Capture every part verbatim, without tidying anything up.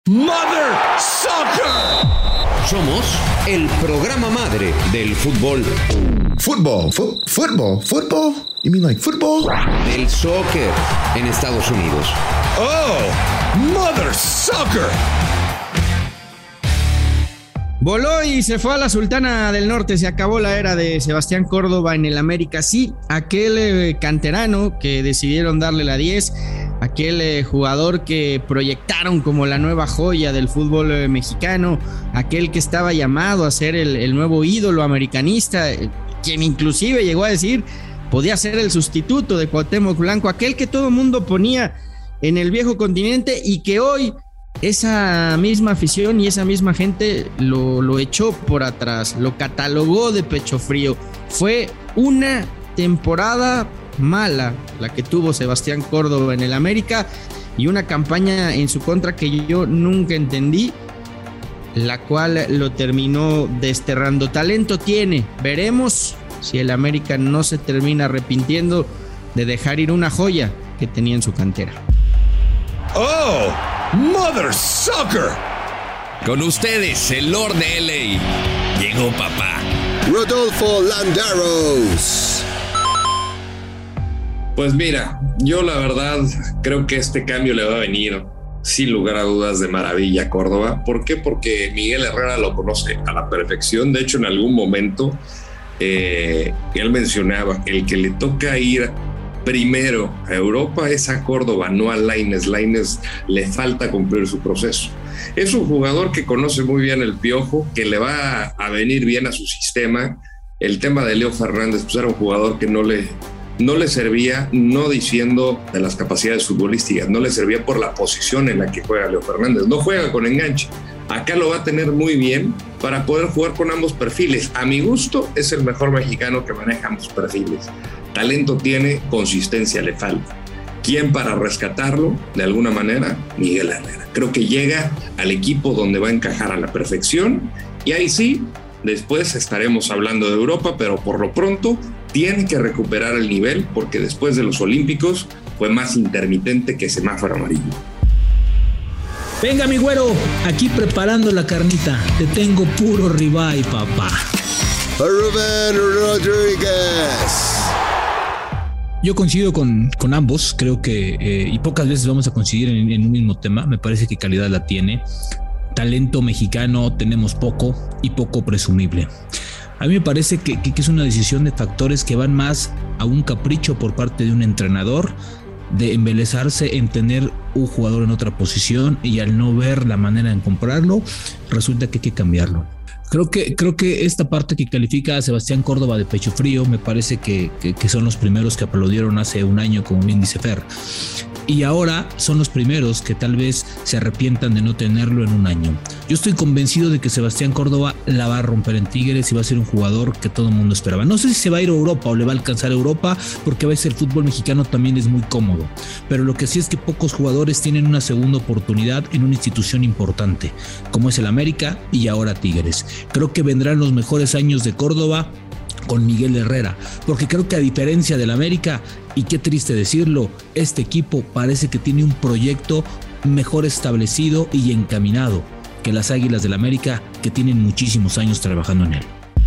Mother Soccer. Somos el programa madre del fútbol. Fútbol, fu- fútbol, fútbol. You mean like football? Del soccer en Estados Unidos. Oh, Mother Soccer. Voló y se fue a la Sultana del Norte. Se acabó la era de Sebastián Córdoba en el América. Sí, aquel eh, canterano que decidieron darle la diez, aquel eh, jugador que proyectaron como la nueva joya del fútbol eh, mexicano, aquel que estaba llamado a ser el, el nuevo ídolo americanista, eh, quien inclusive llegó a decir podía ser el sustituto de Cuauhtémoc Blanco, aquel que todo mundo ponía en el viejo continente y que hoy esa misma afición y esa misma gente lo, lo echó por atrás, lo catalogó de pecho frío. Fue una temporada mala la que tuvo Sebastián Córdoba en el América y una campaña en su contra que yo nunca entendí, la cual lo terminó desterrando. Talento tiene, veremos si el América no se termina arrepintiendo de dejar ir una joya que tenía en su cantera. Oh, Mother Soccer. Con ustedes, el Lord de L A. Llegó papá. Rodolfo Landeros. Pues mira, yo la verdad creo que este cambio le va a venir sin lugar a dudas de maravilla a Córdoba. ¿Por qué? Porque Miguel Herrera lo conoce a la perfección. De hecho, en algún momento eh, él mencionaba el que le toca ir primero a Europa es a Córdoba, no a Lainez. Lainez le falta cumplir su proceso. Es un jugador que conoce muy bien el Piojo, que le va a venir bien a su sistema. El tema de Leo Fernández, pues era un jugador que no le, no le servía, no diciendo de las capacidades futbolísticas, no le servía por la posición en la que juega Leo Fernández. No juega con enganche. Acá lo va a tener muy bien para poder jugar con ambos perfiles. A mi gusto, es el mejor mexicano que maneja ambos perfiles. Talento tiene, consistencia le falta. ¿Quién para rescatarlo? De alguna manera, Miguel Herrera. Creo que llega al equipo donde va a encajar a la perfección y ahí sí, después estaremos hablando de Europa, pero por lo pronto tiene que recuperar el nivel porque después de los Olímpicos fue más intermitente que semáforo amarillo. Venga, mi güero, aquí preparando la carnita. Te tengo puro ribeye, papá. Rubén Rodríguez. Yo coincido con, con ambos, creo que, eh, y pocas veces vamos a coincidir en, en un mismo tema. Me parece que calidad la tiene. Talento mexicano tenemos poco y poco presumible. A mí me parece que, que, que es una decisión de factores que van más a un capricho por parte de un entrenador, de embelezarse en tener un jugador en otra posición y al no ver la manera de comprarlo, resulta que hay que cambiarlo. Creo que, creo que esta parte que califica a Sebastián Córdoba de pecho frío, me parece que, que, que son los primeros que aplaudieron hace un año, como bien dice Fer. Y ahora son los primeros que tal vez se arrepientan de no tenerlo en un año. Yo estoy convencido de que Sebastián Córdoba la va a romper en Tigres y va a ser un jugador que todo el mundo esperaba. No sé si se va a ir a Europa o le va a alcanzar a Europa, porque a veces el fútbol mexicano también es muy cómodo. Pero lo que sí es que pocos jugadores tienen una segunda oportunidad en una institución importante, como es el América y ahora Tigres. Creo que vendrán los mejores años de Córdoba con Miguel Herrera, porque creo que a diferencia del América, y qué triste decirlo, este equipo parece que tiene un proyecto mejor establecido y encaminado que las Águilas del América, que tienen muchísimos años trabajando en él.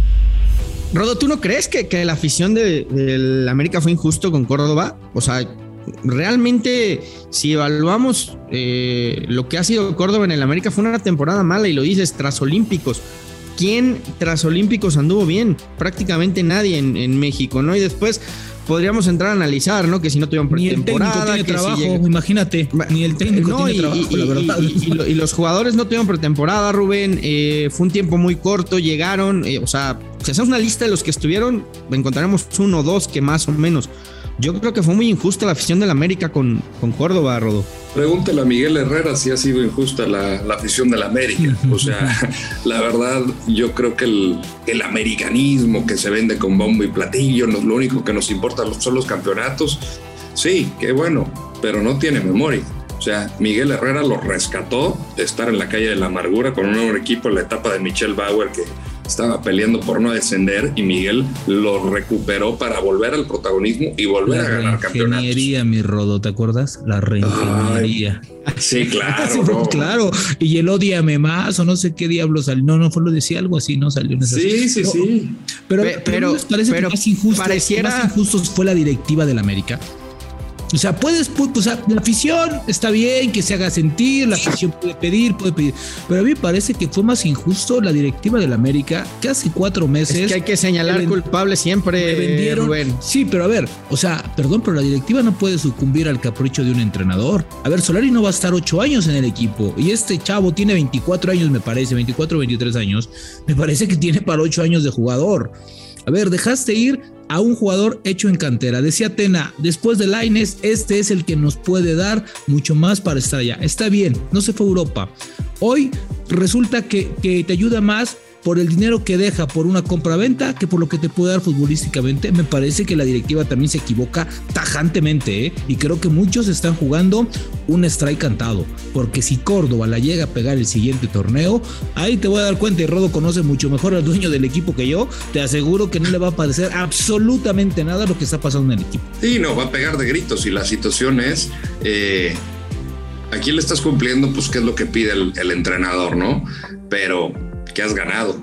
Rodo, ¿tú no crees que, que la afición de, del América fue injusto con Córdoba? O sea, realmente, si evaluamos eh, lo que ha sido Córdoba en el América, fue una temporada mala, y lo dices, tras Olímpicos. ¿Quién tras Olímpicos anduvo bien? Prácticamente nadie en, en México, ¿no? Y después podríamos entrar a analizar, ¿no? Que si no tuvieron pretemporada. Ni el técnico tiene trabajo, si llega... imagínate. Ni el técnico no, tiene y, trabajo, y, la verdad. Y, y, y, y los jugadores no tuvieron pretemporada, Rubén. Eh, fue un tiempo muy corto, llegaron. Eh, o sea, si hacemos una lista de los que estuvieron, encontraremos uno o dos que más o menos. Yo creo que fue muy injusta la afición del América con, con Córdoba, Rodo. Pregúntale a Miguel Herrera si ha sido injusta la, la afición del América. O sea, la verdad, yo creo que el, el americanismo que se vende con bombo y platillo, no, lo único que nos importa son los campeonatos. Sí, qué bueno, pero no tiene memoria. O sea, Miguel Herrera lo rescató de estar en la calle de la amargura con un nuevo equipo en la etapa de Michel Bauer, que estaba peleando por no descender y Miguel lo recuperó para volver al protagonismo y volver la a ganar campeonatos. Reingeniería, mi Rodo, ¿te acuerdas? La reingeniería. Ay, sí, claro. Sí, no. Claro. Y el ódiame más o no sé qué diablos salió. No, no fue lo decía algo así, no salió en esa. Sí, sí, no, sí. Pero, Pe- pero, pero- parece pero que más injusto, pareciera- más injusto fue la directiva del América. O sea, puedes, pues, o sea, la afición está bien que se haga sentir, la afición puede pedir, puede pedir, pero a mí me parece que fue más injusto la directiva del América que hace cuatro meses. Es que hay que señalar le- culpable siempre, le vendieron. Rubén. Sí, pero a ver, o sea, perdón, pero la directiva no puede sucumbir al capricho de un entrenador. A ver, Solari no va a estar ocho años en el equipo y este chavo tiene veinticuatro años, me parece, veinticuatro o veintitrés años. Me parece que tiene para ocho años de jugador. A ver, dejaste ir a un jugador hecho en cantera. Decía Tena, después de Lainez, este es el que nos puede dar mucho más para estar allá. Está bien, no se fue a Europa. Hoy resulta que, que te ayuda más por el dinero que deja por una compra-venta que por lo que te puede dar futbolísticamente. Me parece que la directiva también se equivoca tajantemente, ¿eh? Y creo que muchos están jugando un strike cantado, porque si Córdoba la llega a pegar el siguiente torneo, ahí te voy a dar cuenta, y Rodo conoce mucho mejor al dueño del equipo que yo, te aseguro que no le va a parecer absolutamente nada lo que está pasando en el equipo. Sí, no, va a pegar de gritos y la situación es, eh, aquí le estás cumpliendo, pues qué es lo que pide el, el entrenador, ¿no? Pero, ¿qué has ganado?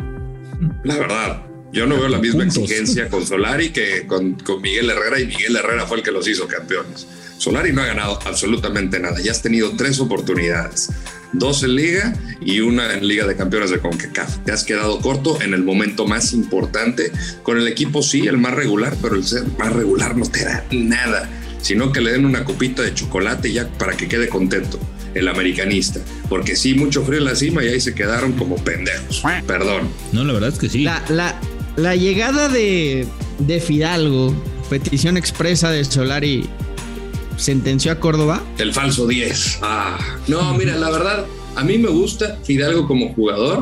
La verdad, yo no veo la misma Puntos. exigencia con Solari que con, con Miguel Herrera, y Miguel Herrera fue el que los hizo campeones. Solari no ha ganado absolutamente nada, ya has tenido tres oportunidades, dos en Liga y una en Liga de Campeones de CONCACAF. Te has quedado corto en el momento más importante, con el equipo sí, el más regular, pero el ser más regular no te da nada, sino que le den una copita de chocolate ya para que quede contento el americanista, porque sí, mucho frío en la cima y ahí se quedaron como pendejos, perdón. No, la verdad es que sí. La, la, la llegada de, de Fidalgo, petición expresa de Solari, sentenció a Córdoba. El falso diez. Ah, no, mira, la verdad, a mí me gusta Fidalgo como jugador,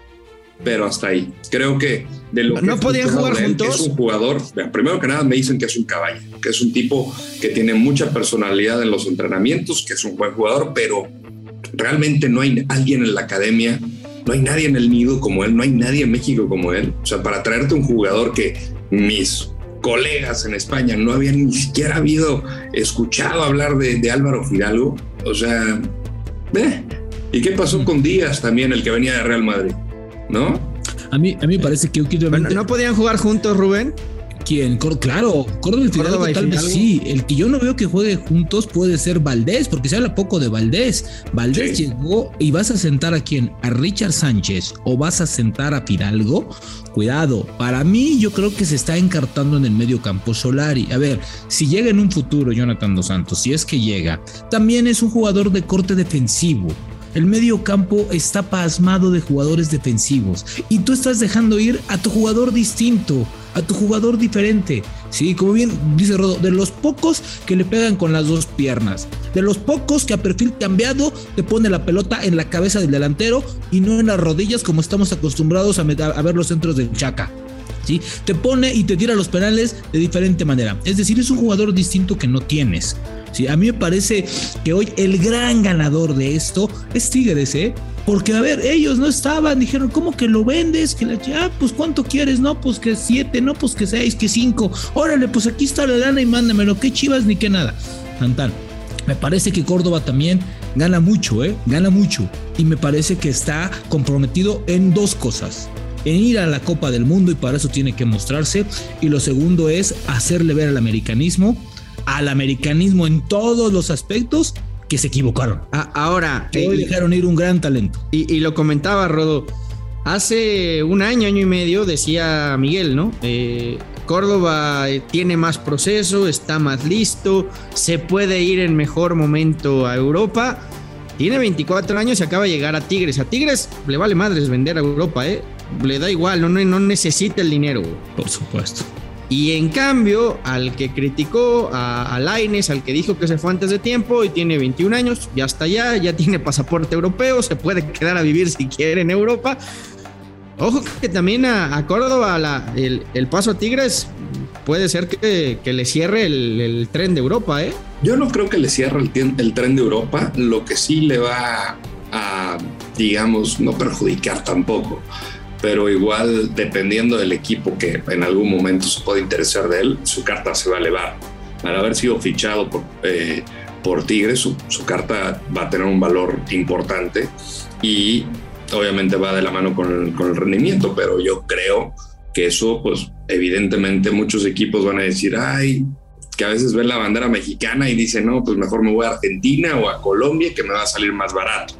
pero hasta ahí. Creo que de lo que ¿No podían jugar de él, que juntos? es un jugador, primero que nada me dicen que es un caballo, que es un tipo que tiene mucha personalidad en los entrenamientos, que es un buen jugador, pero realmente no hay alguien en la academia, no hay nadie en el nido como él, no hay nadie en México como él. O sea, para traerte un jugador que mis colegas en España no habían ni siquiera habido escuchado hablar de, de Álvaro Fidalgo, o sea, ¿eh? ¿Y qué pasó con Díaz también, el que venía de Real Madrid? ¿No? A mí, a mí me parece que Bueno, ¿no podían jugar juntos, Rubén? ¿Quién? Cor- claro, Córdoba y Fidalgo, Córdoba y tal vez Fidalgo. sí. El que yo no veo que juegue juntos puede ser Valdés, porque se habla poco de Valdés. Valdés Sí. llegó y vas a sentar a quién, a Richard Sánchez o vas a sentar a Fidalgo. Cuidado, para mí yo creo que se está encartando en el medio campo Solari. A ver, si llega en un futuro Jonathan Dos Santos, si es que llega, también es un jugador de corte defensivo. El medio campo está pasmado de jugadores defensivos y tú estás dejando ir a tu jugador distinto, a tu jugador diferente. Sí, como bien dice Rodo, de los pocos que le pegan con las dos piernas, de los pocos que a perfil cambiado te pone la pelota en la cabeza del delantero y no en las rodillas como estamos acostumbrados a, met- a ver los centros del Chaca. ¿Sí? Te pone y te tira los penales de diferente manera. Es decir, es un jugador distinto que no tienes. Sí, a mí me parece que hoy el gran ganador de esto es Tigres, ¿eh? Porque, a ver, ellos no estaban, dijeron, ¿cómo que lo vendes? Que la, ah, pues ¿cuánto quieres? No, pues que siete, no, pues que seis, que cinco. Órale, pues aquí está la lana y mándamelo. ¿Qué Chivas ni qué nada? Tan, tan. Me parece que Córdoba también gana mucho, ¿eh? Gana mucho. Y me parece que está comprometido en dos cosas. En ir a la Copa del Mundo y para eso tiene que mostrarse. Y lo segundo es hacerle ver al americanismo, al americanismo en todos los aspectos, que se equivocaron. A- ahora, Que hoy y, dejaron ir un gran talento. y- y lo comentaba Rodo, hace un año, año y medio, decía Miguel, ¿no? Eh, Córdoba eh, tiene más proceso, está más listo, se puede ir en mejor momento a Europa. Tiene veinticuatro años y acaba de llegar a Tigres. A Tigres le vale madres vender a Europa, ¿eh? Le da igual, no, no, no necesita el dinero. Por supuesto. Y en cambio, al que criticó a, a Lainez, al que dijo que se fue antes de tiempo y tiene veintiún años, ya está allá, ya tiene pasaporte europeo, se puede quedar a vivir si quiere en Europa. Ojo que también a, a Córdoba la, el, el paso a Tigres puede ser que, que le cierre el, el tren de Europa, ¿eh? Yo no creo que le cierre el, tien- el tren de Europa, lo que sí le va a, digamos, no perjudicar tampoco. pero igual, dependiendo del equipo que en algún momento se puede interesar de él, su carta se va a elevar. Al haber sido fichado por, eh, por Tigres, su, su carta va a tener un valor importante y obviamente va de la mano con el, con el rendimiento, pero yo creo que eso, pues evidentemente muchos equipos van a decir, ay, que a veces ven la bandera mexicana y dicen, no, pues mejor me voy a Argentina o a Colombia, que me va a salir más barato.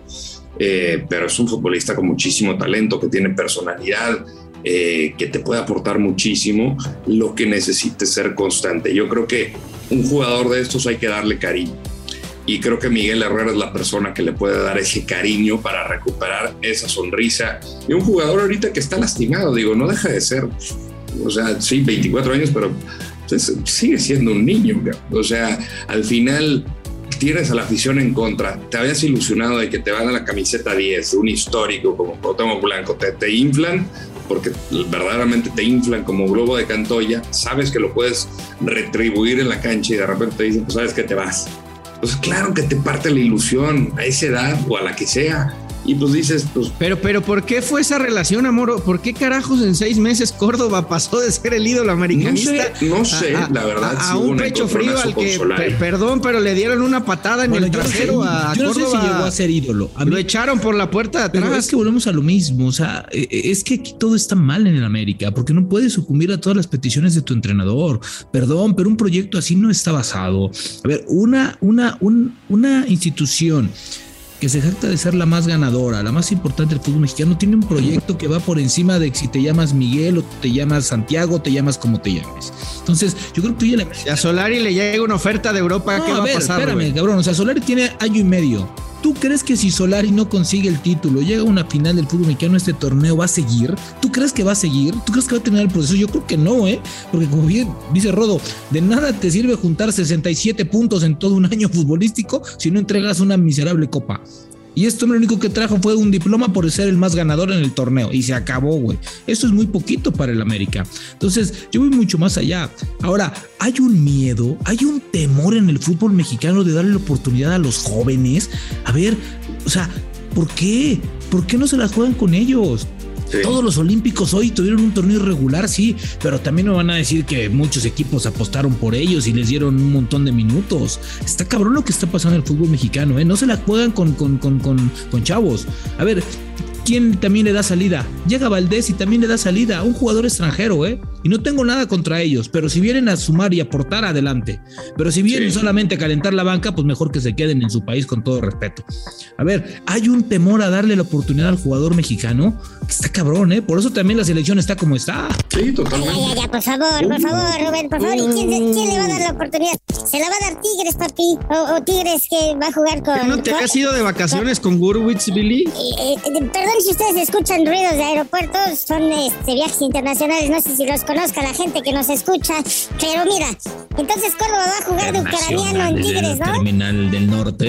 Eh, pero es un futbolista con muchísimo talento, que tiene personalidad, eh, que te puede aportar muchísimo. Lo que necesite ser constante. Yo creo que un jugador de estos hay que darle cariño, y creo que Miguel Herrera es la persona que le puede dar ese cariño para recuperar esa sonrisa. Y un jugador ahorita que está lastimado, digo, no deja de ser, o sea, sí, veinticuatro años, pero pues, sigue siendo un niño. O sea, al final tienes a la afición en contra, te habías ilusionado de que te van a la camiseta diez, un histórico como Cuauhtémoc Blanco, te, te inflan, porque verdaderamente te inflan como globo de Cantoya, sabes que lo puedes retribuir en la cancha y de repente te dicen, pues sabes que te vas. Pues claro que te parte la ilusión a esa edad o a la que sea. Y pues dices, pues... Pero, pero, ¿por qué fue esa relación, Amor? ¿Por qué carajos en seis meses Córdoba pasó de ser el ídolo americanista? No sé, no sé, a, la verdad. A, a un pecho frío al que, per, perdón, pero le dieron una patada en bueno, el trasero no sé, a yo Córdoba. No sé si llegó a ser ídolo. A mí, lo echaron por la puerta de atrás. Pero es que volvemos a lo mismo, o sea, es que aquí todo está mal en el América, porque no puedes sucumbir a todas las peticiones de tu entrenador. Perdón, pero un proyecto así no está basado. A ver, una, una, un, una institución que se jacta de ser la más ganadora, la más importante del fútbol mexicano, tiene un proyecto que va por encima de si te llamas Miguel o te llamas Santiago, te llamas como te llames. Entonces, yo creo que tú ya le... Si a Solari le llega una oferta de Europa, no, ¿qué va a, ver, a pasar? Espérame, güey? cabrón, o sea, Solari tiene año y medio. ¿Tú crees que si Solari no consigue el título, llega a una final del fútbol mexicano, este torneo va a seguir? ¿Tú crees que va a seguir? ¿Tú crees que va a terminar el proceso? Yo creo que no, ¿eh? Porque como bien dice Rodo, de nada te sirve juntar sesenta y siete puntos en todo un año futbolístico si no entregas una miserable copa. Y esto lo único que trajo fue un diploma por ser el más ganador en el torneo. Y se acabó, güey. Eso es muy poquito para el América. Entonces, yo voy mucho más allá. Ahora, hay un miedo, hay un temor en el fútbol mexicano de darle la oportunidad a los jóvenes. A ver, o sea, ¿por qué? ¿Por qué no se las juegan con ellos? Sí. Todos los olímpicos hoy tuvieron un torneo irregular, sí, pero también me van a decir que muchos equipos apostaron por ellos y les dieron un montón de minutos. Está cabrón lo que está pasando en el fútbol mexicano, ¿eh? No se la juegan con, con, con, con, con chavos. A ver, ¿quién también le da salida? Llega Valdés y también le da salida a un jugador extranjero, ¿eh? Y no tengo nada contra ellos, pero si vienen a sumar y aportar, adelante. Pero si vienen sí. solamente a calentar la banca, pues mejor que se queden en su país, con todo respeto. A ver, hay un temor a darle la oportunidad al jugador mexicano que está cabrón, ¿eh? Por eso también la selección está como está. Sí, totalmente. Ya, ya, ya, por favor, por favor, Rubén, por favor. ¿Y quién, quién le va a dar la oportunidad? ¿Se la va a dar Tigres, papi? ¿O, o Tigres que va a jugar con...? ¿No te con, has ido de vacaciones con, con Gurwitz, Billy? Eh, eh, perdón si ustedes escuchan ruidos de aeropuertos, son este, viajes internacionales, no sé si los conozca la gente que nos escucha, pero mira, entonces Córdoba va a jugar de ucraniano en Tigres, ¿no? Terminal del Norte,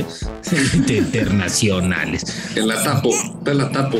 de internacionales. En la tapo, te la tapo.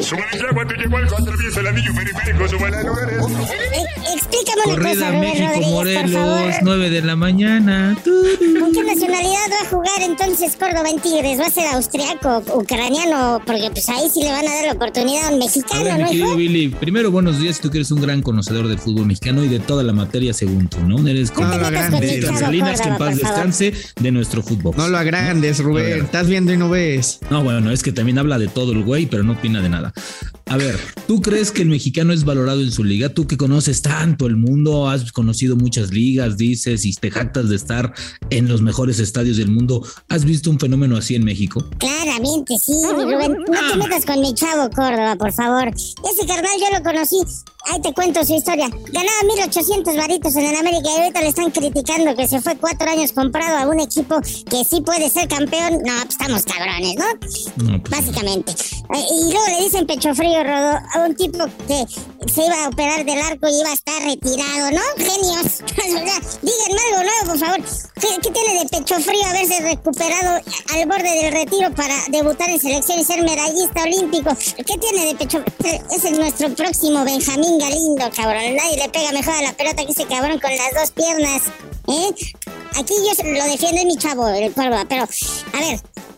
Explícame una Corrida cosa, Rubén México, Rodríguez, Morelos, por favor. nueve de la mañana. ¿Con qué nacionalidad va a jugar entonces Córdoba en Tigres? ¿Va a ser austriaco, ucraniano? Porque pues ahí sí le van a dar la oportunidad a un mexicano, a ver, ¿no, hijo? Billy, primero buenos días, tú que eres un gran conocedor del fútbol mexicano y de toda la materia según tú, ¿no? Eres como no de las Salinas, que en paz descanse, de nuestro fútbol. No lo agrandes, Rubén, estás viendo y no ves. No, bueno, es que también habla de todo el güey, pero no opina de nada. A ver, ¿tú crees que el mexicano es valorado en su liga? Tú que conoces tanto el mundo, has conocido muchas ligas, dices, y te jactas de estar en los mejores estadios del mundo. ¿Has visto un fenómeno así en México? Claramente, sí, Rubén. No te metas con mi chavo Córdoba, por favor. Ese carnal yo lo conocí. Ahí te cuento su historia. Ganaba mil ochocientos varitos en el América y ahorita le están criticando que se fue cuatro años comprado a un equipo que sí puede ser campeón. No, pues estamos cabrones, ¿no? no pues Básicamente. No. Y luego le dicen pecho frío, Rodo, a un tipo que se iba a operar del arco y iba a estar retirado, ¿no? Genios. Díganme algo nuevo, por favor. ¿Qué, ¿Qué tiene de pecho frío haberse recuperado al borde del retiro para debutar en selección y ser medallista olímpico? ¿Qué tiene de pecho frío? Ese es nuestro próximo Benjamín Galindo, cabrón. Nadie le pega mejor a la pelota que ese cabrón con las dos piernas, ¿eh? Aquí yo lo defiendo, es mi chavo, el Córdoba, pero, a ver,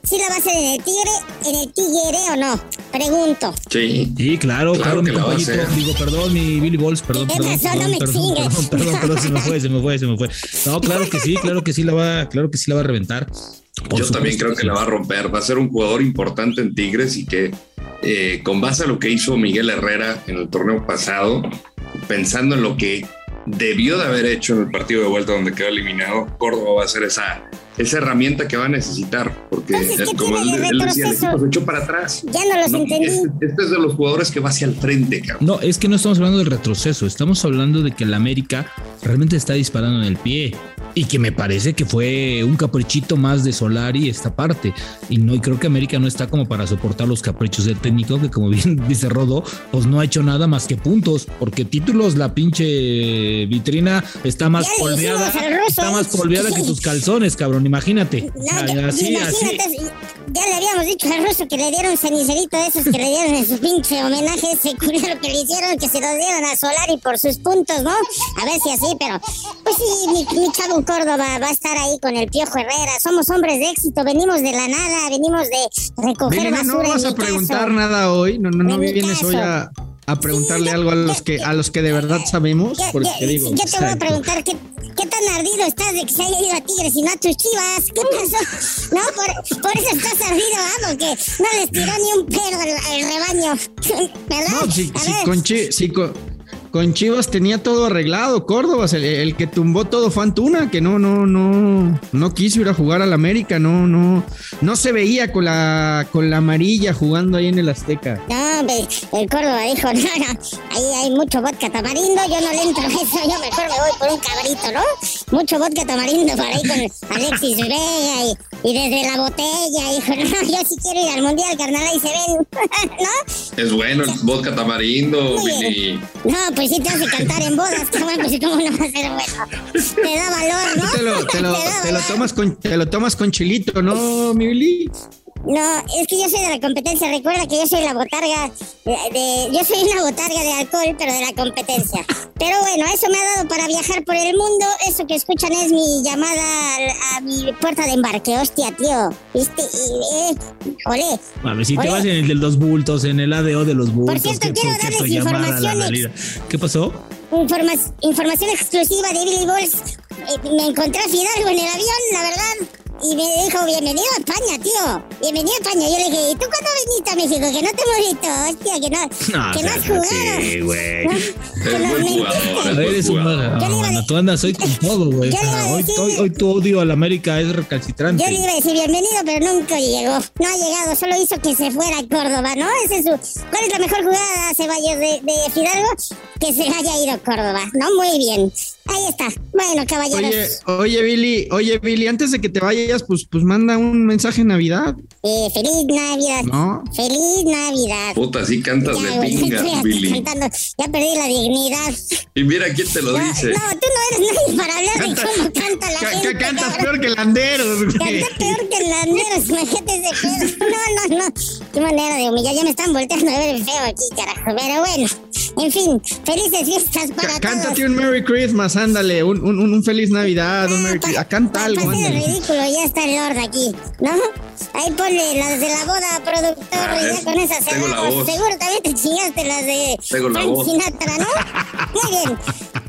¿Sí la va a hacer en el Tigre, en el Tigre o no? Pregunto. Sí. Sí, claro, claro, claro mi compañito. Digo, perdón, mi Billy Balls, perdón, perdón, razón, perdón, no me perdón, perdón, perdón, perdón, perdón, se me fue, se me fue, se me fue. No, claro que sí, claro que sí la va, claro que sí la va a reventar. Por Yo supuesto, también creo que sí. la va a romper. Va a ser un jugador importante en Tigres y que eh, con base a lo que hizo Miguel Herrera en el torneo pasado, pensando en lo que debió de haber hecho en el partido de vuelta donde quedó eliminado, Córdoba va a ser esa, esa herramienta que va a necesitar, porque Entonces, ¿qué como él, tiene de él decía, el retroceso? equipo se echó para atrás. Ya no los No, entendí. Este, este es de los jugadores que va hacia el frente, cabrón. No, es que no estamos hablando del retroceso, estamos hablando de que el América realmente está disparando en el pie y que me parece que fue un caprichito más de Solari esta parte y no y creo que América no está como para soportar los caprichos del técnico que como bien dice Rodo, pues no ha hecho nada más que puntos, porque títulos la pinche vitrina está más Ya le polveada, dijimos al ruso, está más ¿eh? polveada que tus calzones, cabrón, imagínate. No, Ah, ya- así, imagínate, así. ya le habíamos dicho al ruso que le dieron cenicerito de esos que le dieron en su pinche homenaje, ese culero que le hicieron, que se los dieron a Solari por sus puntos, ¿no? A ver si así, pero pues sí, mi, mi chavo Córdoba va a estar ahí con el Piojo Herrera. Somos hombres de éxito, venimos de la nada, venimos de recoger Vili, no, basura. no en vas mi a preguntar caso. nada hoy, no, no, no En mi vienes caso. hoy a, a preguntarle Sí, algo a los que a los que de verdad sabemos, Ya- porque ya- digo, yo te voy a exacto. preguntar qué, qué tan ardido estás de que se haya ido a Tigres y no a tus Chivas. ¿Qué pasó? No, por, por eso estás ardido, ¿ah? Porque no les tiró ni un pedo al, al rebaño. ¿Verdad? No, si, A si ver, con, Chi- si con, con Chivas tenía todo arreglado, Córdoba, el, el que tumbó todo fue Antuna, que no, no, no, no quiso ir a jugar al América, no, no, no se veía con la, con la amarilla jugando ahí en el Azteca. No, hombre, el Córdoba dijo, no, no, ahí hay mucho vodka tamarindo, yo no le entro a eso, yo mejor me voy por un cabrito, ¿no? Mucho vodka tamarindo por ahí con Alexis Vega y, y desde la botella, dijo, no, yo sí quiero ir al Mundial, carnal, ahí se ven, ¿no? Es bueno el vodka tamarindo, Muy bien. Billy. No, pues sí te hace cantar en bodas, cabrón, pues cómo no va a ser bueno. Te da valor, ¿no? Te lo, te lo, da te lo valor. tomas con, te lo tomas con chilito, ¿no, mi Billy? No, es que yo soy de la competencia. Recuerda que yo soy la botarga de, de- yo soy una botarga de alcohol, pero de la competencia. Pero bueno, eso me ha dado para viajar por el mundo. Eso que escuchan es mi llamada a, a mi puerta de embarque. Hostia, tío. ¿Viste? Y, eh, olé. A ver, si te Oye. vas en el de los bultos, en el A D O de los bultos. cierto, ¿qué- quiero por qué darles tu llamada a la informaciones. realidad? ¿Qué pasó? Informa- información exclusiva de Billy Balls. Eh, me encontré a Fidalgo en el avión, la verdad. Y me dijo, bienvenido a España, tío. Bienvenido a España. Yo le dije, ¿y tú cuándo viniste a México? Que no te hemos visto. Hostia, que no, No, que no has o sea, jugado. sí, güey. ¿No? Que Es nos buen mentiste. jugador, A ver, es un jugador. no, Yo le iba a no, de- tú andas hoy con todo, güey. Yo le iba a Hoy, decir- hoy, hoy tu odio al América es recalcitrante. Yo le iba a decir bienvenido, pero nunca llegó. No ha llegado, solo hizo que se fuera a Córdoba, ¿no? Ese es su... ¿Cuál es la mejor jugada, Ceballos, de, de Fidalgo? Que se haya ido a Córdoba, ¿no? Muy bien. Ahí está. Bueno, caballeros. Oye, oye, Billy, oye, Billy, antes de que te vayas, pues, pues manda un mensaje en Navidad, Eh, feliz Navidad. ¿no? Feliz Navidad. Puta, así cantas Ya, de güey, estoy pingas, hasta Billy. cantando. Ya perdí la dignidad. Y mira quién te lo No, dice. no, tú no eres nadie para hablar Canta- de cómo canta la Ca- gente. ca- cantas cabrón. peor que Landeros, güey. Canta peor que el Landeros, imagínate ese pedo. No, no, no. Qué manera de humillar. Ya me están volteando a ver feo aquí, carajo. Pero bueno, en fin, felices fiestas para Ca- todos. Cántate un Merry Christmas, ándale, un, un, un feliz Navidad, un Merry pa- Christmas. Canta pa- algo, pa' hacer el ándale. ridículo, ya está el Lord aquí, ¿no? Ahí ponle las de la boda, productor, Ah, y ya es- con esas tengo la cerramos. voz. Seguro también te chingaste las de Tengo la Frank voz. Sinatra, ¿no? Muy bien.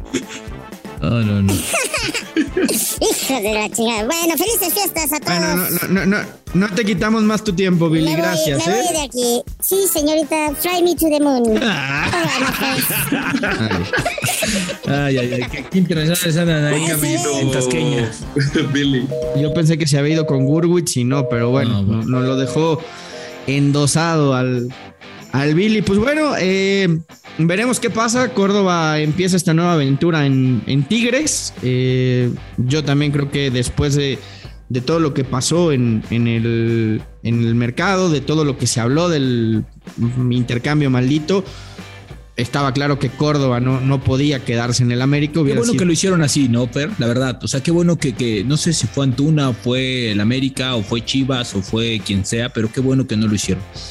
No, no, no. Hijo de la chingada. Bueno, felices fiestas a todos. Bueno, no, no, no, no, no te quitamos más tu tiempo, Billy, me voy, gracias, me ¿eh? voy de aquí. Sí, señorita, fly me to the moon. Ah. Bueno, pues. Ay, ay, ay. ¿Qué, qué internacionales andan ahí en Tasqueña? Billy. Yo pensé que se había ido con Gurwitz y no, pero bueno, No, bueno. nos lo dejó endosado al, al Billy. Pues bueno, eh, veremos qué pasa. Córdoba empieza esta nueva aventura en, en Tigres. Eh, yo también creo que después de, de todo lo que pasó en, en, el, en el mercado, de todo lo que se habló del intercambio maldito, estaba claro que Córdoba no, no podía quedarse en el América. Qué Hubiera bueno sido- que lo hicieron así, ¿no, Per? La verdad. O sea, qué bueno que, que no sé si fue Antuna o fue el América o fue Chivas o fue quien sea, pero qué bueno que no lo hicieron.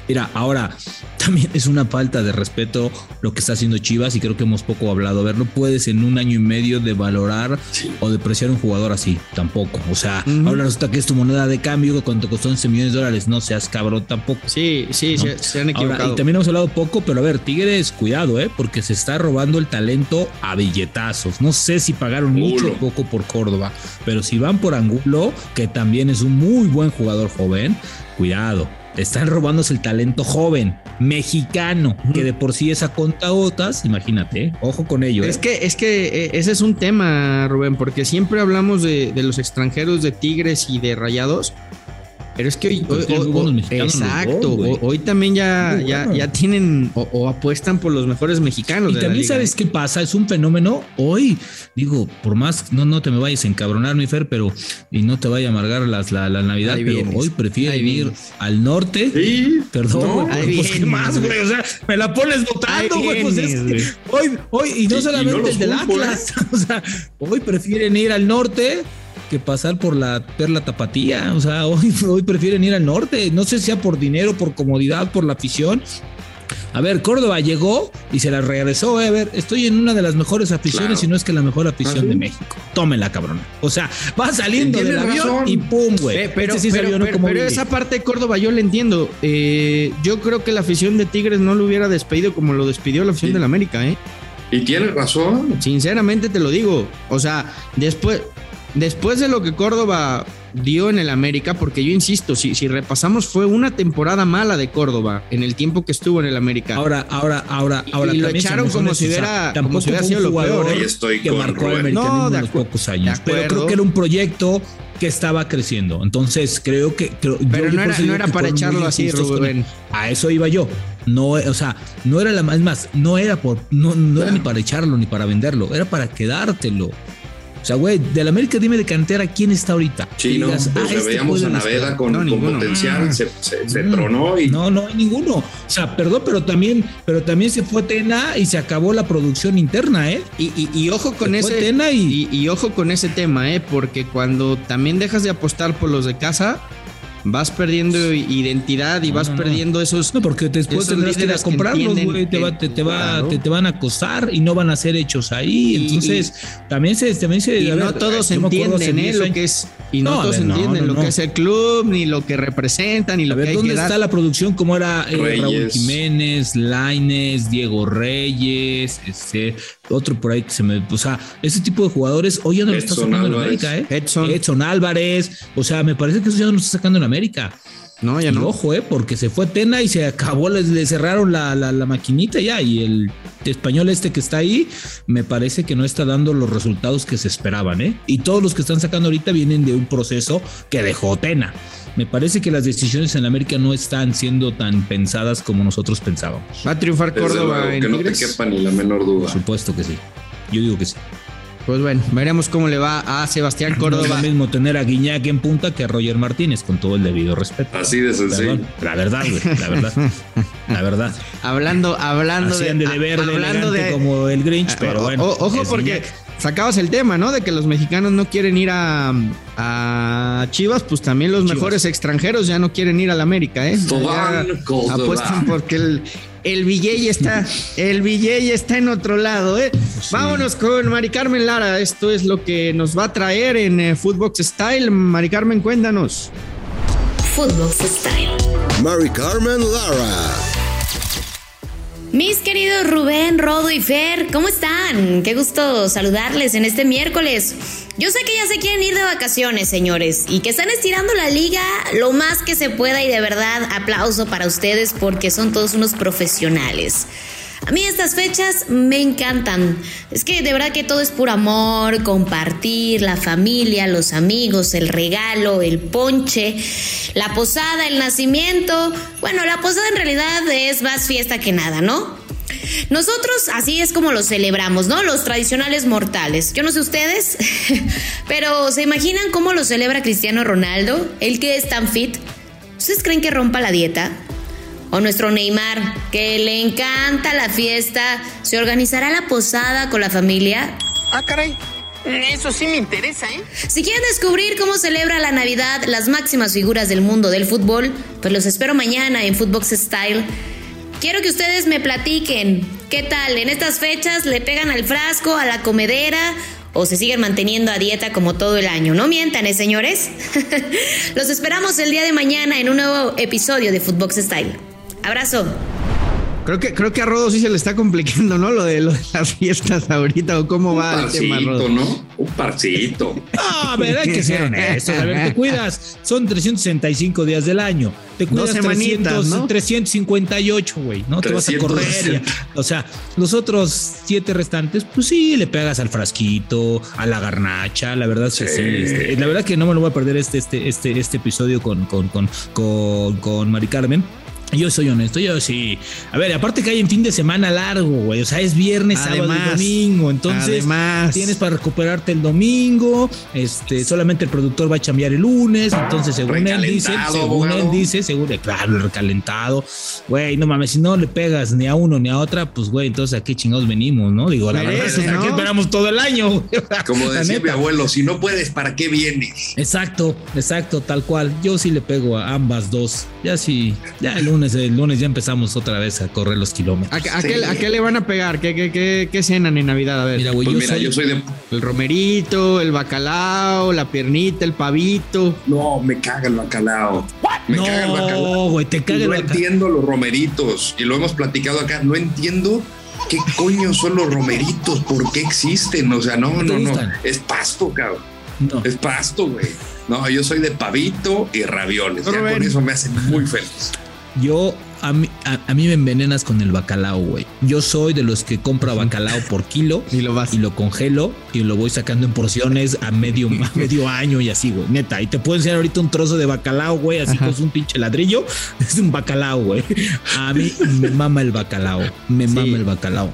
Mira, ahora también es una falta de respeto lo que está haciendo Chivas y creo que hemos poco hablado. A ver, no puedes en un año y medio de valorar sí. o depreciar un jugador así, tampoco. O sea, uh-huh. ahora resulta que es tu moneda de cambio, cuando te costó once millones de dólares, no seas cabrón tampoco. Sí, sí, ¿no? se, se han equivocado. Ahora, y también hemos hablado poco, pero a ver, Tigres, cuidado, ¿eh? Porque se está robando el talento a billetazos. No sé si pagaron Angulo. mucho o poco por Córdoba, pero si van por Angulo, que también es un muy buen jugador joven, cuidado. Están robándose el talento joven, mexicano, uh-huh. que de por sí es a contagotas, imagínate, ¿eh? Ojo con ello. Es ¿eh? que, es que ese es un tema, Rubén, porque siempre hablamos de, de los extranjeros de Tigres y de Rayados, pero es que hoy, hoy, hoy, hoy exacto, dos, hoy también ya, ya, ya tienen o, o apuestan por los mejores mexicanos. Y de también la liga, sabes ¿eh? qué pasa, es un fenómeno hoy, digo, por más, no, no te me vayas a encabronar, mi Fer, pero y no te vaya a amargar las, la, la Navidad, ahí pero vienes, hoy prefieren ir al norte. Sí, perdón, no, güey, pues qué más, güey, o sea, me la pones votando, güey, pues es que hoy, hoy, y no sí, solamente y no el del Atlas, o sea, hoy prefieren ir al norte que pasar por la Perla Tapatía, o sea, hoy, hoy prefieren ir al norte, no sé si sea por dinero, por comodidad, por la afición. A ver, Córdoba llegó y se la regresó, eh. A ver, estoy en una de las mejores aficiones, claro. si no es que la mejor afición ¿Ah, sí? de México. Tómela, cabrona. O sea, va saliendo del avión razón? y pum, güey. Eh, pero, sí pero, pero, pero esa parte de Córdoba yo la entiendo. Eh, yo creo que la afición de Tigres no lo hubiera despedido como lo despidió la afición sí. del América, ¿eh? Y tiene razón. Sinceramente te lo digo. O sea, después... Después de lo que Córdoba dio en el América, porque yo insisto, si, si repasamos fue una temporada mala de Córdoba en el tiempo que estuvo en el América. Ahora, ahora, ahora, ahora y lo echaron como si hubiera, como si hubiera sido lo peor. Ahí estoy que con marcó el americanismo no, de en los pocos años. Pero creo que era un proyecto que estaba creciendo. Entonces creo que. Creo, pero yo, no, era, no era para echarlo así, Rubén. A eso iba yo. No, o sea, no era la más, más no era por, no, no era ni para echarlo ni para venderlo, era para quedártelo. O sea, güey, del América, dime de cantera, ¿quién está ahorita? Sí, no, pues ah, este veíamos a Naveda con, no, con potencial, se, se, se tronó y... No, no hay ninguno. O sea, perdón, pero también, pero también se fue Tena y se acabó la producción interna, ¿eh? Y, y, y ojo con se ese... Tena y... Y, y ojo con ese tema, ¿eh? Porque cuando también dejas de apostar por los de casa... vas perdiendo identidad y no, vas no, perdiendo esos... No, porque después tendrás que ir a comprarlos, güey, te, va, te, te, va, claro. te, te van a costar y no van a ser hechos ahí, y, entonces y, también se... También se y no ver, todos entienden eh, lo que es... Y no, no todos ver, entienden no, no, lo que es el club, ni lo que representan, ni lo a ver, que hay ¿dónde que está dar? La producción? Como era eh, Raúl Jiménez, Lainez, Diego Reyes, este... otro por ahí que se me... O sea, ese tipo de jugadores hoy ya no Edson lo está sacando Álvarez. En América, ¿eh? Edson. Edson Álvarez, o sea, me parece que eso ya no lo está sacando en América. No, ya y no. Ojo, eh, porque se fue Tena y se acabó, le, le cerraron la, la, la maquinita ya. Y el español este que está ahí, me parece que no está dando los resultados que se esperaban, ¿eh? Y todos los que están sacando ahorita vienen de un proceso que dejó Tena. Me parece que las decisiones en América no están siendo tan pensadas como nosotros pensábamos. ¿Va a triunfar Córdoba en que no Tigres? te quepa ni la menor duda. Por supuesto que sí. Yo digo que sí. Pues bueno, veremos cómo le va a Sebastián Córdoba. No es lo mismo tener a Guiñac en punta que a Roger Martínez, con todo el debido respeto. Así de sencillo. La verdad, güey, la verdad. La verdad. Hablando, hablando Hacían de, de deber hablando de como el Grinch, pero bueno. O, ojo, porque Guiñac. Sacabas el tema, ¿no? De que los mexicanos no quieren ir a, a Chivas, pues también los Chivas. Mejores extranjeros ya no quieren ir a la América, ¿eh? Apuestan porque el El Villey está, el Villey está en otro lado, ¿eh? Sí. Vámonos con Mari Carmen Lara. Esto es lo que nos va a traer en eh, Footbox Style. Mari Carmen, cuéntanos. Footbox Style. Mari Carmen Lara. Mis queridos Rubén, Rodo y Fer, ¿cómo están? Qué gusto saludarles en este miércoles. Yo sé que ya se quieren ir de vacaciones, señores, y que están estirando la liga lo más que se pueda, y de verdad, aplauso para ustedes porque son todos unos profesionales. A mí estas fechas me encantan. Es que de verdad que todo es puro amor, compartir, la familia, los amigos, el regalo, el ponche, la posada, el nacimiento. Bueno, la posada en realidad es más fiesta que nada, ¿no? Nosotros así es como lo celebramos, ¿no? Los tradicionales mortales. Yo no sé ustedes, pero ¿se imaginan cómo lo celebra Cristiano Ronaldo? El que es tan fit. ¿Ustedes creen que rompa la dieta? O nuestro Neymar, que le encanta la fiesta, ¿se organizará la posada con la familia? Ah, caray. Eso sí me interesa, ¿eh? Si quieren descubrir cómo celebra la Navidad las máximas figuras del mundo del fútbol, pues los espero mañana en Footbox Style. Quiero que ustedes me platiquen qué tal en estas fechas, le pegan al frasco, a la comedera o se siguen manteniendo a dieta como todo el año. No mientan, ¿eh, señores? Los esperamos el día de mañana en un nuevo episodio de Footbox Style. Abrazo. Creo que, creo que a Rodo sí se le está complicando, ¿no? Lo de, lo de las fiestas ahorita, o cómo un va parcito, el tema, Rodo. ¿no? Un parcito. No, a ver, hay que ser honestos. A ver, te cuidas. Son trescientos sesenta y cinco días del año. Te cuidas Dos semanitas, trescientos, ¿no? trescientos cincuenta y ocho, güey, ¿no? Te vas a correr. Ya. O sea, los otros siete restantes, pues sí, le pegas al frasquito, a la garnacha. La verdad es que sí. sí este, la verdad que no me lo voy a perder este, este, este, este episodio con, con, con, con, con Mari Carmen. Yo soy honesto, yo sí. A ver, aparte que hay en fin de semana largo, güey. O sea, es viernes, además, sábado y domingo. Entonces, además, tienes para recuperarte el domingo. Este, solamente el productor va a chambear el lunes. Entonces, según él dice, según él dice, según claro, el recalentado. Güey, no mames, si no le pegas ni a uno ni a otra, pues, güey, entonces a qué chingados venimos, ¿no? Digo, la verdad es que aquí esperamos todo el año, güey. Como decía mi abuelo, si no puedes, ¿para qué vienes? Exacto, exacto, tal cual. Yo sí le pego a ambas dos. Ya sí, ya el lunes, el lunes ya empezamos otra vez a correr los kilómetros. ¿A, a, sí. qué, ¿a qué le van a pegar? ¿Qué, qué, qué, qué cenan en Navidad? A ver. Mira, güey, pues yo, mira soy, yo soy de... El romerito, el bacalao, la piernita, el pavito. No, me caga el bacalao. Me no, caga el bacalao. No, güey, te caga el bacalao. No entiendo los romeritos. Y lo hemos platicado acá. No entiendo qué coño son los romeritos. ¿Por qué existen? O sea, no, no, no. Es pasto, cabrón. No. Es pasto, güey. No, yo soy de pavito y ravioles. Ya con eso me hacen muy feliz. Yo, a mí, a, a mí me envenenas con el bacalao, güey. Yo soy de los que compra bacalao por kilo y lo vas. y lo congelo y lo voy sacando en porciones a medio, a medio año y así, güey. Neta, y te puedo enseñar ahorita un trozo de bacalao, güey, así que es un pinche ladrillo. Es un bacalao, güey. A mí me mama el bacalao. Me sí. mama el bacalao.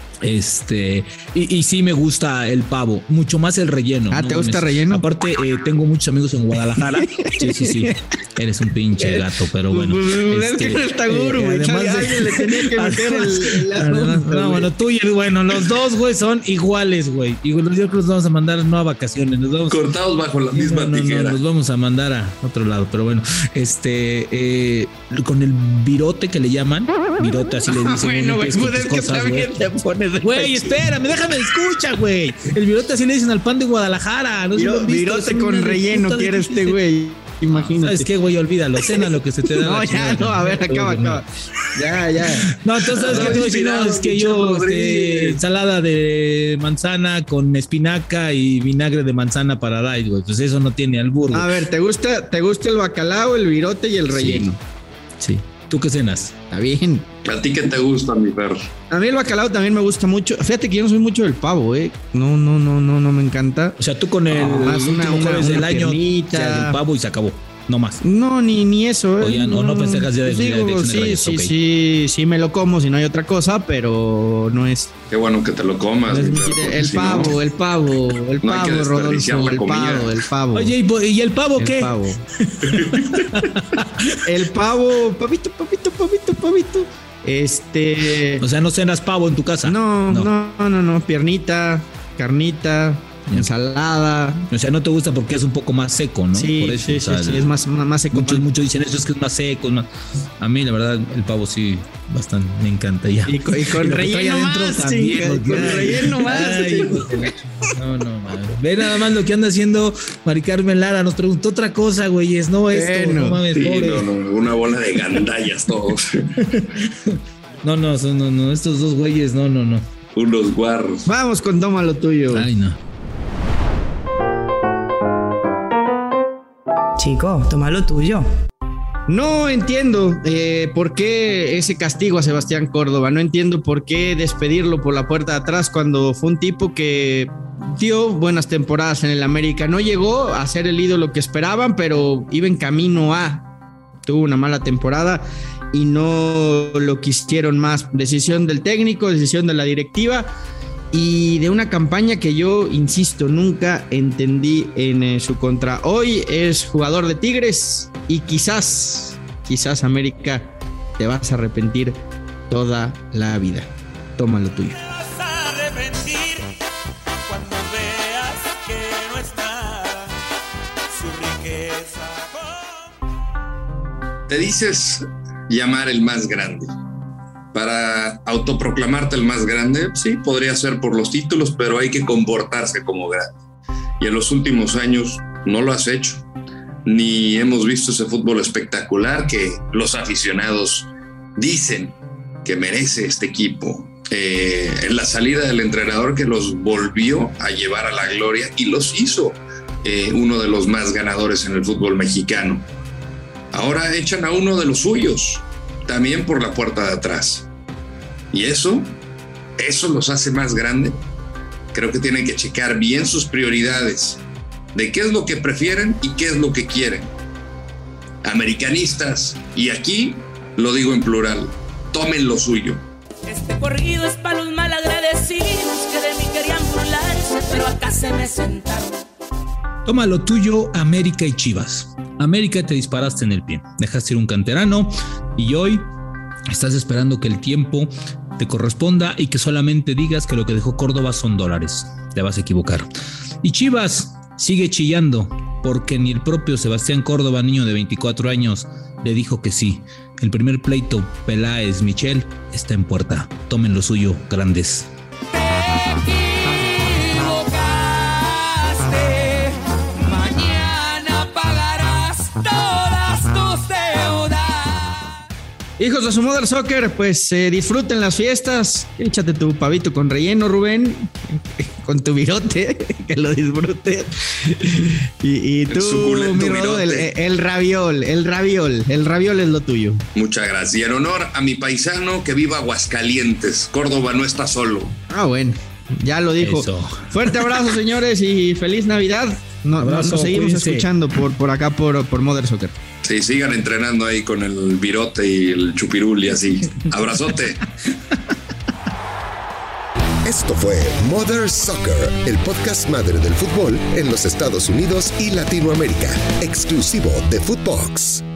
Este, y, y sí me gusta el pavo, mucho más el relleno. Ah, ¿no? ¿te gusta el relleno? Aparte, eh, tengo muchos amigos en Guadalajara. Sí, sí, sí. Eres un pinche gato, pero bueno. Es este, que no está duro, güey. Además, de, le tenía que meter el, el además, no, bueno, tú y el bueno, los dos, güey, son iguales, güey. Y yo creo que los vamos a mandar no a vacaciones, nos vamos cortados bajo la misma no, no, tijera. No, los vamos a mandar a otro lado, pero bueno, este, eh, con el virote que le llaman, virote así le dicen. Bueno, güey, pues es que cosas, también te pones. Güey, espérame, déjame, escucha, güey. El virote así le dicen al pan de Guadalajara. No Viro, virote con relleno quiere este güey. Imagínate. ¿Sabes qué, güey? Olvídalo, cena lo que se te da. No, ya, no, a ver, acaba, acaba. Ya, ya. No, entonces, ¿sabes qué te voy a decir? No, es que yo, este, ensalada de manzana con espinaca y vinagre de manzana para raid, güey. Pues eso no tiene albur. A ver, ¿te gusta, te gusta el bacalao, el virote y el relleno? Sí. sí. ¿Tú qué cenas? Está bien. ¿A ti qué te gusta, mi perro? A mí el bacalao también me gusta mucho. Fíjate que yo no soy mucho del pavo, ¿eh? No, no, no, no, no me encanta. O sea, tú con el no, más una, una, jueves una del año piernita. El pavo y se acabó. No más. No, ni, ni eso, ¿eh? O, ya, no, o no festejas ya de, pues digo, de, de sí, Reyes, sí, okay. sí, sí me lo como si no hay otra cosa, pero no es. Qué bueno que te lo comas. No es, perro, el, si pavo, no, el pavo, el no pavo, Rodolfo, el pavo, el pavo. Oye, ¿y el pavo el qué? Pavo. El pavo, pavito, pavito, pavito, pavito. Este. O sea, no cenas pavo en tu casa. No, no, no, no, no. Piernita, carnita, ensalada. O sea, no te gusta porque es un poco más seco, ¿no? Sí, Por eso, sí, o sea, sí, sí, es más, más seco. Muchos, muchos dicen eso, es que es más seco. Es más... A mí, la verdad, el pavo sí, bastante, me encanta ya. Y con, y con y relleno más, también, sí, porque, con ay, relleno más. Ay, no, no, madre. Ve nada más lo que anda haciendo Mari Carmen Lara. Nos preguntó otra cosa, güeyes, no esto. Bueno, no mames, sí, pobre. No, no, una bola de gandallas todos. No, no, no, no, estos dos güeyes, no, no, no. Unos guarros. Vamos con toma lo tuyo. Ay, no. Chico, toma lo tuyo. No entiendo eh, por qué ese castigo a Sebastián Córdoba. No entiendo por qué despedirlo por la puerta de atrás cuando fue un tipo que dio buenas temporadas en el América. No llegó a ser el ídolo que esperaban, pero iba en camino a. Tuvo una mala temporada y no lo quisieron más. Decisión del técnico, decisión de la directiva y de una campaña que yo, insisto, nunca entendí en eh, su contra. Hoy es jugador de Tigres y quizás, quizás América te vas a arrepentir toda la vida. Toma lo tuyo. Te vas a arrepentir cuando veas te dices llamar el más grande. Para autoproclamarte el más grande, sí, podría ser por los títulos, pero hay que comportarse como grande. Y en los últimos años no lo has hecho. Ni hemos visto ese fútbol espectacular que los aficionados dicen que merece este equipo. Eh, en la salida del entrenador que los volvió a llevar a la gloria y los hizo eh, uno de los más ganadores en el fútbol mexicano. Ahora echan a uno de los suyos, también por la puerta de atrás. Y eso, eso los hace más grande. Creo que tienen que checar bien sus prioridades, de qué es lo que prefieren y qué es lo que quieren. Americanistas, y aquí lo digo en plural, tomen lo suyo. Este corrido es para los malagradecidos que de mí querían burlarse, pero acá se me sentaron. Toma lo tuyo, América y Chivas. América, te disparaste en el pie, dejaste ir un canterano y hoy estás esperando que el tiempo te corresponda y que solamente digas que lo que dejó Córdoba son dólares. Te vas a equivocar. Y Chivas sigue chillando porque ni el propio Sebastián Córdoba, niño de veinticuatro años, le dijo que sí. El primer pleito Peláez-Michel está en puerta. Tomen lo suyo, grandes. Hijos de su Mother Soccer, pues eh, disfruten las fiestas. Échate tu pavito con relleno, Rubén, con tu virote, que lo disfrutes. Y, y tú, mi Rodo, el, el raviol, el raviol, el raviol es lo tuyo. Muchas gracias. Y en honor a mi paisano, que viva Aguascalientes. Córdoba no está solo. Ah, bueno, ya lo dijo. Eso. Fuerte abrazo, señores, y feliz Navidad. No, abrazo, nos seguimos cuídense. escuchando por, por acá, por, por Mother Soccer. Sí, sigan entrenando ahí con el virote y el chupirul y así. Abrazote. Esto fue Mother Soccer, el podcast madre del fútbol en los Estados Unidos y Latinoamérica, exclusivo de Footbox.